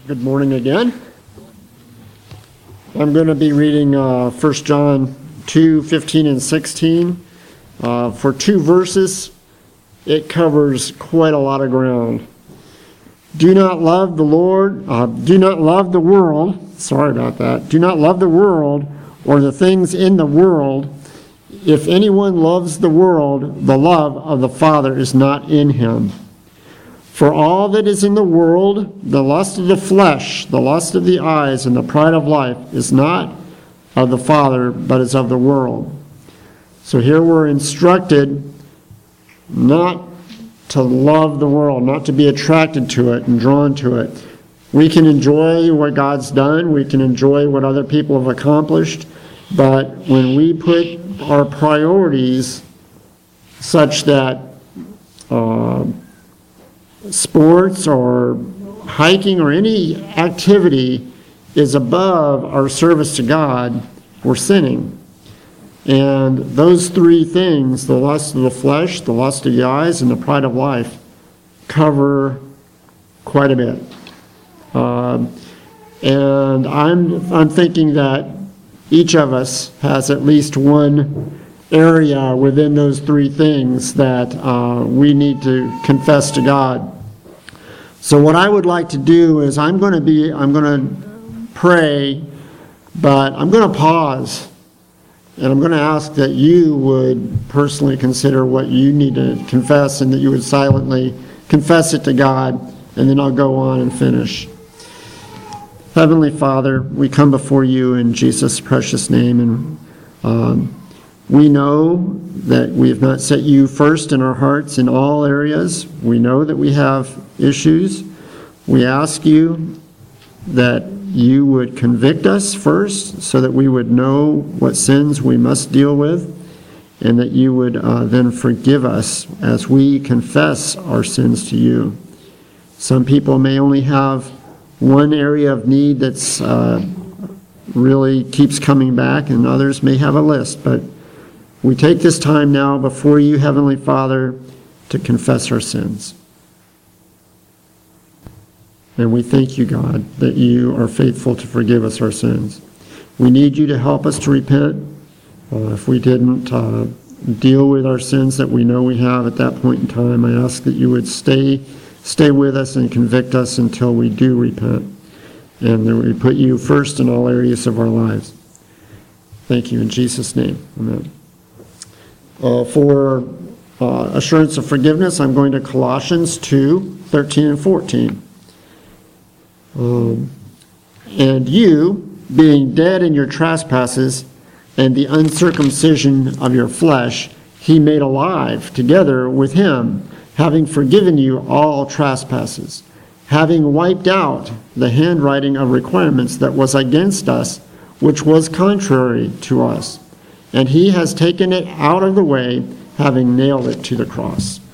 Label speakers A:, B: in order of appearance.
A: Good morning again. I'm going to be reading 1 John 2, 15 and 16. For 2 verses, it covers quite a lot of ground. Do not love the world. Do not love the world or the things in the world. If anyone loves the world, the love of the Father is not in him. For all that is in the world, the lust of the flesh, the lust of the eyes, and the pride of life is not of the Father, but is of the world. So here we're instructed not to love the world, not to be attracted to it and drawn to it. We can enjoy what God's done. We can enjoy what other people have accomplished. But when we put our priorities such that sports or hiking or any activity is above our service to God, we're sinning. And those 3 things, the lust of the flesh, the lust of the eyes, and the pride of life, cover quite a bit. And I'm thinking that each of us has at least one area within those 3 things that we need to confess to God. So what I would like to do is I'm going to pray, but I'm going to pause, and I'm going to ask that you would personally consider what you need to confess, and that you would silently confess it to God, and then I'll go on and finish. Heavenly Father, we come before you in Jesus' precious name, and we know that we have not set you first in our hearts in all areas. We know that we have issues. We ask you that you would convict us first so that we would know what sins we must deal with, and that you would then forgive us as we confess our sins to you. Some people may only have one area of need that's really keeps coming back, and others may have a list, but we take this time now before you, Heavenly Father, to confess our sins. And we thank you, God, that you are faithful to forgive us our sins. We need you to help us to repent. If we didn't deal with our sins that we know we have at that point in time, I ask that you would stay with us and convict us until we do repent, and that we put you first in all areas of our lives. Thank you in Jesus' name. Amen. For assurance of forgiveness, I'm going to Colossians 2, 13 and 14. And you, being dead in your trespasses and the uncircumcision of your flesh, he made alive together with him, having forgiven you all trespasses, having wiped out the handwriting of requirements that was against us, which was contrary to us. And he has taken it out of the way, having nailed it to the cross.